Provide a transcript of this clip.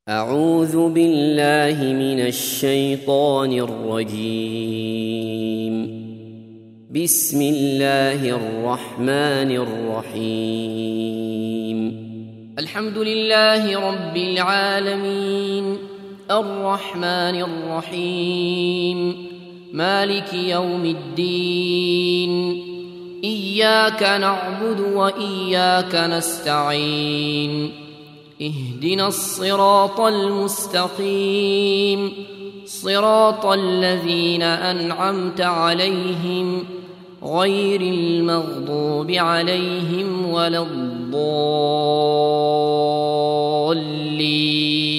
أعوذ بالله من الشيطان الرجيم. بسم الله الرحمن الرحيم. الحمد لله رب العالمين، الرحمن الرحيم، مالك يوم الدين، إياك نعبد وإياك نستعين، اهدنا الصراط المستقيم، صراط الذين أنعمت عليهم غير المغضوب عليهم ولا الضالين.